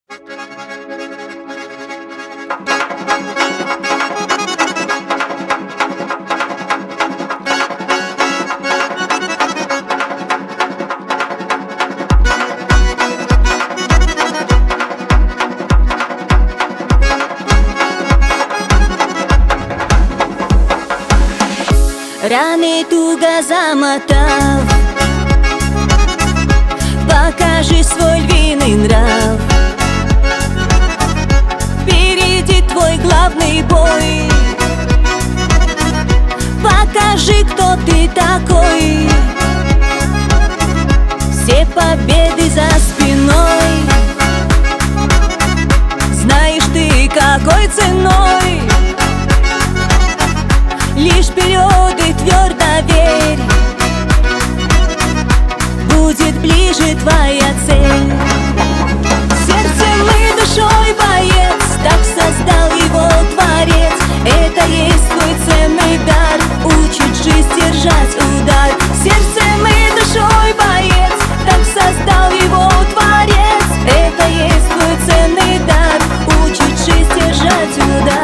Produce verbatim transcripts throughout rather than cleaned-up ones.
Раны туго замотав, покажи свой львиный нрав. Впереди твой главный бой, покажи, кто ты такой. Все победы за спиной, знаешь ты, какой ценой. Лишь вперед и твердо верь, будет ближе твоя цель. Сердцем и душой боец, так создал его Творец. Это есть твой ценный дар, учит жизнь держать удар. Сердцем и душой боец, так создал его Творец. Это есть твой ценный дар, учит жизнь держать удар.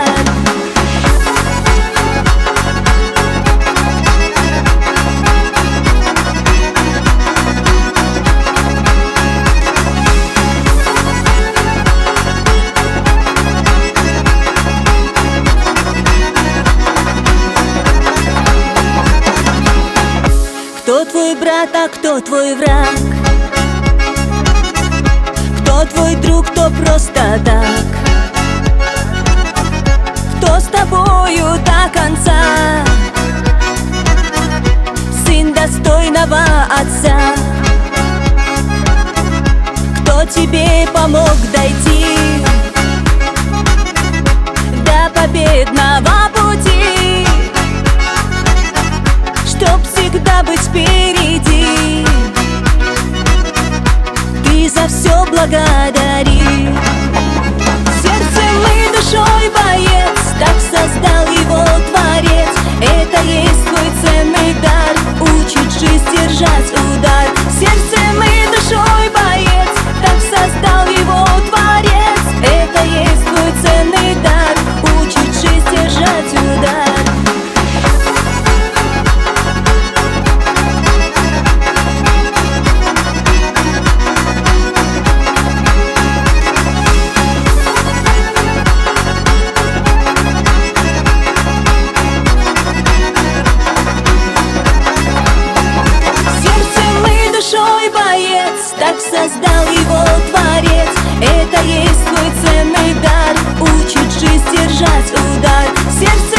Кто твой брат, а кто твой враг? Кто твой друг, кто просто так? Кто с тобою до конца? Сын достойного отца. Кто тебе помог дойти до победного пути, чтоб всегда быть впереди? Ты за все благодари. Сердцем и душой боец, так создал его Творец. Это есть твой ценный дар, учит жизнь держать удар. Сердцем и душой боец, так создал его Творец. Это есть твой ценный дар, учит жизнь держать удар. Так создал его Творец. Это есть твой ценный дар, учит жизнь держать удар. Сердце